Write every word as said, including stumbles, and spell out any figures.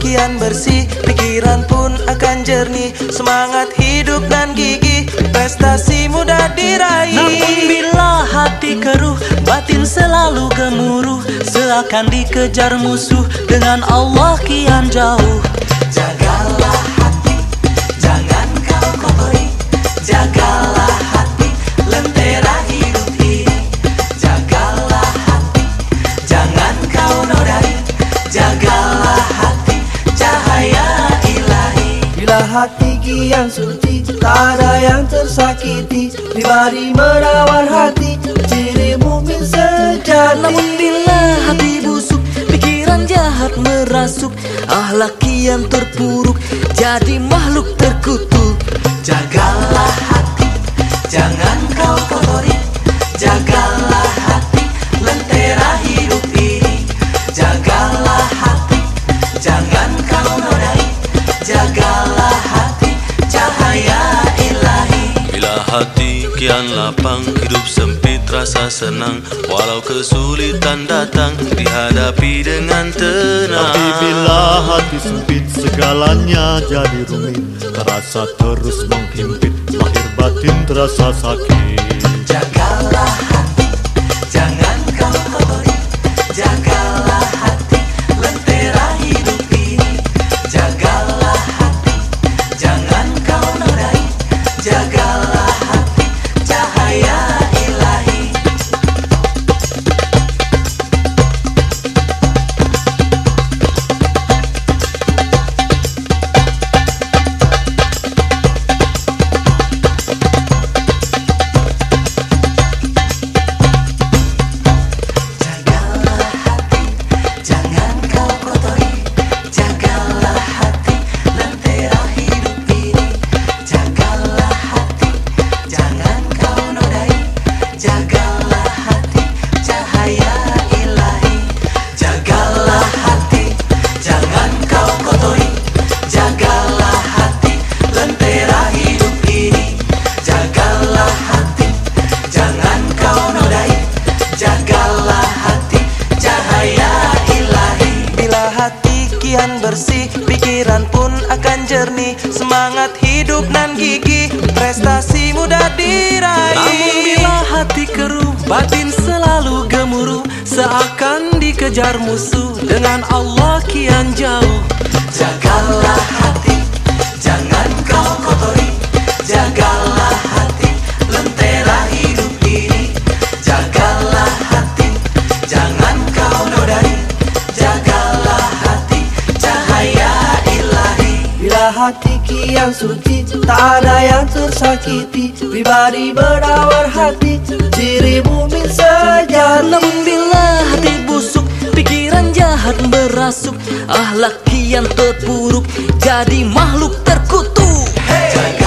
kian bersih, pikiran pun akan jernih, semangat hidup dan gigih, prestasi mudah diraih. Namun bila hati keruh, batin selalu gemuruh, seakan dikejar musuh, dengan Allah kian jauh. Jagalah hati, jangan kau kotori. Jagalah hati, lentera hidup ini. Jagalah hati, jangan kau nodai. Jagalah hati, cahaya ilahi. Bila hati kian suci, tak ada yang tersakiti, pribadi merawat hati, ciri mukmin sejati. Namun bila hati busuk, pikiran jahat merasuk, akhlak kian terpuruk, jadi makhluk terkutuk. Jagalah hati, jangan kau kotori. Jagalah hati, lentera hidup ini. Jagalah hati, jangan kau nodai. Jagalah hati, cahaya ilahi. Bila hati kian lapang, hidup sempit rasa senang, walau kesulitan datang, dihadapi dengan tenang. Tapi bila hati sempit, segalanya jadi rumit, terasa terus menghimpit, lahir batin terasa sakit. Jagalah hati, jangan kau kotori. Jagalah hati, lentera hidup ini. Jagalah hati, jangan kau nodai. Jagalah hati, cahaya ilahi. Jagalah hati, jangan kau kotori. Jagalah hati, lentera hidup ini. Jagalah hati, jangan kau nodai. Jagalah hati, cahaya ilahi. Jagalah hati, jangan kau kotori. Jagalah hati, lentera hidup ini. Jagalah hati, jangan kau nodai. Jagalah hati, cahaya ilahi. Bila hati kian bersih, pikiran pun akan jernih, semangat hidup dan gigih, prestasi mudah diraih. Namun bila hati keruh, batin selalu gemuruh, seakan dikejar musuh, dengan Allah kian jauh. Jagalah hati, jangan kau kotori. Jagalah hati, lentera hidup ini. Jagalah hati, jangan kau nodai. Jagalah hati, cahaya ilahi. Bila hati kian suci, tak ada yang tersakiti, pribadi merawat hati, ciri mukmin sejati. Namun bila hati busuk, pikiran jahat merasuk, akhlak kian terpuruk, jadi makhluk terkutuk. Jaga